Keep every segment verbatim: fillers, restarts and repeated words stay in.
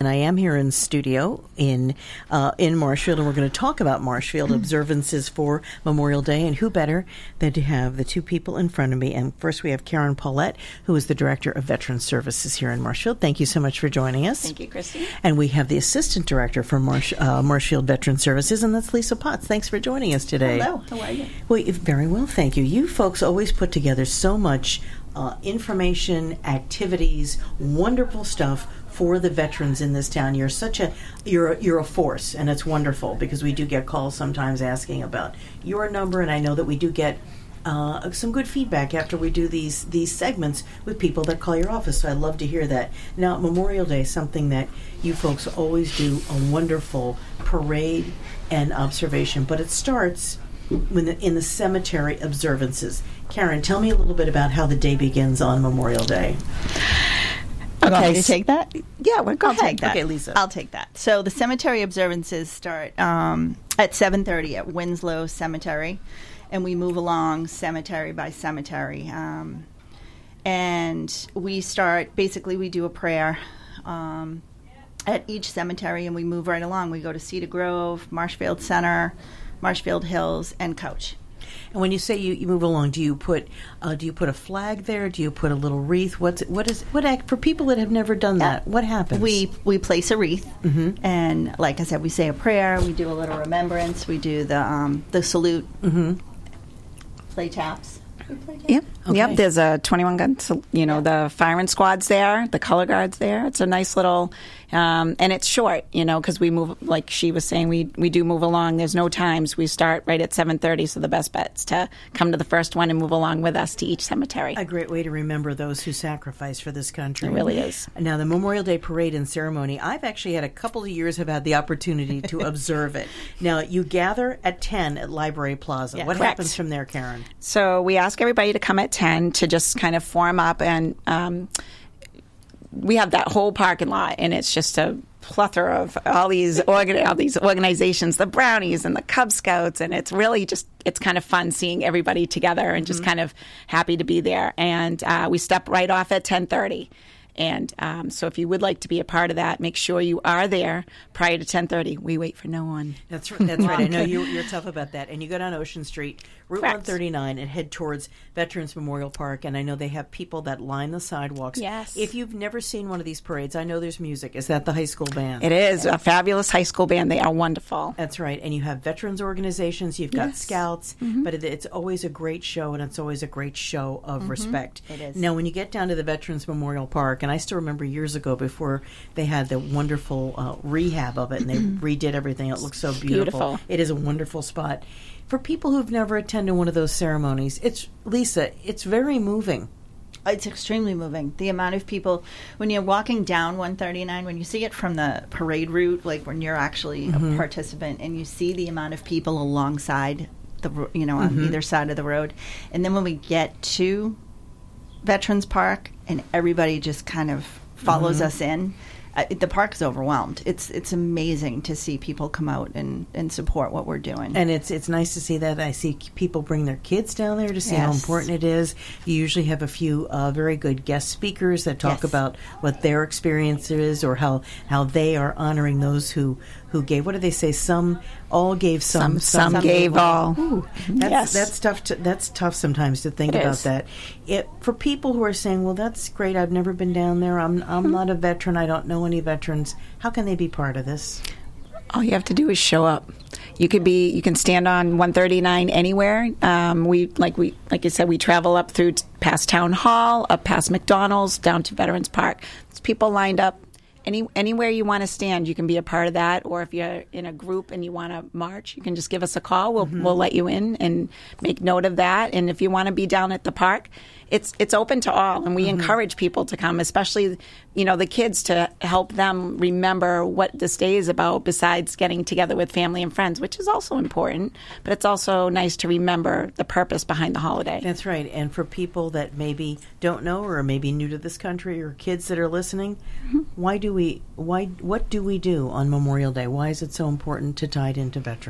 I am here in studio in uh, in Marshfield, and we're going to talk about Marshfield observances for Memorial Day, and who better than to have the two people in front of me. And first we have Karen Paulette, who is the Director of Veterans Services here in Marshfield. Thank you so much for joining us. Thank you, Christy. And we have the Assistant Director for Marsh, uh, Marshfield Veterans Services, and that's Lisa Potts. Thanks for joining us today. Hello, how are you? Well, very well, thank you. You folks always put together so much uh, information, activities, wonderful stuff for the veterans in this town. You're such a you're a, you're a force, and it's wonderful because we do get calls sometimes asking about your number, and I know that we do get uh, some good feedback after we do these these segments with people that call your office. So I love to hear that. Now, Memorial Day is something that you folks always do a wonderful parade and observation, but it starts when the, in the cemetery observances. Karen, tell me a little bit about how the day begins on Memorial Day. Okay, want me to take that? Yeah, well, go I'll ahead. take that. Okay, Lisa. I'll take that. So the cemetery observances start um, at seven thirty at Winslow Cemetery, and we move along cemetery by cemetery. Um, and we start, basically we do a prayer um, at each cemetery, and we move right along. We go to Cedar Grove, Marshfield Center, Marshfield Hills, and Couch. And when you say you, you move along, do you put uh, do you put a flag there? Do you put a little wreath? What's what is what act for people that have never done that? What happens? We we place a wreath, mm-hmm. and like I said, we say a prayer. We do a little remembrance. We do the um, the salute. Mm-hmm. Play taps. We play taps. Yep. Okay. Yep. There's a twenty-one gun, you know, Yeah. the firing squad's there, the color guard's there. It's a nice little, um, and it's short, you know, because we move, like she was saying, we we do move along. There's no times. We start right at seven thirty, so the best bet's to come to the first one and move along with us to each cemetery. A great way to remember those who sacrificed for this country. It really is. Now, the Memorial Day Parade and Ceremony, I've actually had a couple of years have had the opportunity to observe it. Now, you gather at ten at Library Plaza. Yeah. What Correct. happens from there, Karen? So we ask everybody to come at ten to just kind of form up, and um, we have that whole parking lot, and it's just a plethora of all these organ- all these organizations, the Brownies and the Cub Scouts, and it's really just it's kind of fun seeing everybody together and just kind of happy to be there. And uh, we step right off at ten thirty. And um, so if you would like to be a part of that, make sure you are there prior to ten thirty. We wait for no one. That's right. That's right. I know you, you're tough about that. And you go down Ocean Street, Route Correct. one thirty-nine, and head towards Veterans Memorial Park. And I know they have people that line the sidewalks. Yes. If you've never seen one of these parades, I know there's music. Is that the high school band? It is a fabulous high school band. They are wonderful. That's right. And you have veterans organizations, you've got Yes. scouts, but it, it's always a great show, and it's always a great show of respect. It is. Now, when you get down to the Veterans Memorial Park, and I still remember years ago before they had the wonderful uh, rehab of it, and they redid everything. It looks so beautiful. beautiful. It is a wonderful spot. For people who've never attended one of those ceremonies, it's, Lisa, it's very moving. It's extremely moving. The amount of people, when you're walking down one thirty-nine, when you see it from the parade route, like when you're actually a participant, and you see the amount of people alongside the, ro- you know, on either side of the road, and then when we get to Veterans Park, and everybody just kind of follows us in, uh, the park is overwhelmed. It's it's amazing to see people come out and, and support what we're doing. And it's it's nice to see that. I see people bring their kids down there to see how Yes. important it is. You usually have a few uh, very good guest speakers that talk Yes. about what their experience is, or how, how they are honoring those who, who gave. What do they say? Some all gave some. Some, some gave all. Ooh, that's Yes. that's tough. To, that's tough sometimes to think It about is. that. It for people who are saying, "Well, that's great. I've never been down there. I'm I'm Mm-hmm. not a veteran. I don't know any veterans. How can they be part of this?" All you have to do is show up. You could be. You can stand on one thirty-nine anywhere. Um, we like we like you said. We travel up through t- past Town Hall, up past McDonald's, down to Veterans Park. There's people lined up. Any anywhere you want to stand, you can be a part of that. Or if you're in a group and you want to march, you can just give us a call. We'll we'll let you in and make note of that. And if you want to be down at the park, it's it's open to all, and we encourage people to come, especially you know the kids, to help them remember what this day is about. Besides getting together with family and friends, which is also important, but it's also nice to remember the purpose behind the holiday. That's right. And for people that maybe don't know, or maybe new to this country, or kids that are listening, why do we? Why? What do we do on Memorial Day? Why is it so important to tie it into veterans?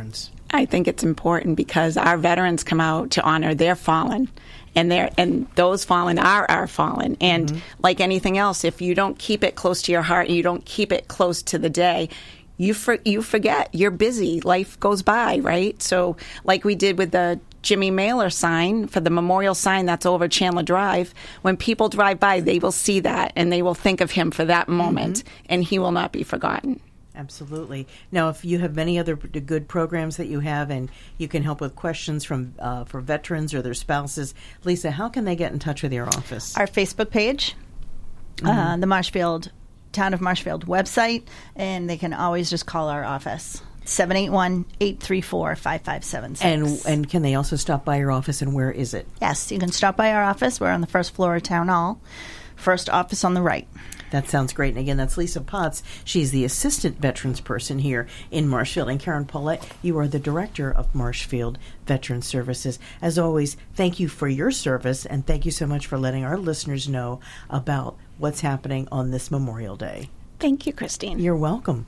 I think it's important because our veterans come out to honor their fallen, and their and those fallen are our fallen. And mm-hmm. like anything else, if you don't keep it close to your heart, you don't keep it close to the day, you for, you forget. You're busy. Life goes by, right? So like we did with the Jimmy Mailer sign for the memorial sign that's over Chandler Drive, when people drive by, they will see that and they will think of him for that moment, mm-hmm. and he will not be forgotten. Absolutely. Now, if you have many other good programs that you have and you can help with questions from uh, for veterans or their spouses, Lisa, how can they get in touch with your office? Our Facebook page, mm-hmm. uh, the Marshfield, Town of Marshfield website, and they can always just call our office, seven eight one, eight three four, five five seven six. And and can they also stop by your office, and where is it? Yes, you can stop by our office. We're on the first floor of Town Hall, first office on the right. That sounds great. And again, that's Lisa Potts. She's the assistant veterans person here in Marshfield. And Karen Paulette, you are the director of Marshfield Veterans Services. As always, thank you for your service, and thank you so much for letting our listeners know about what's happening on this Memorial Day. Thank you, Christine. You're welcome.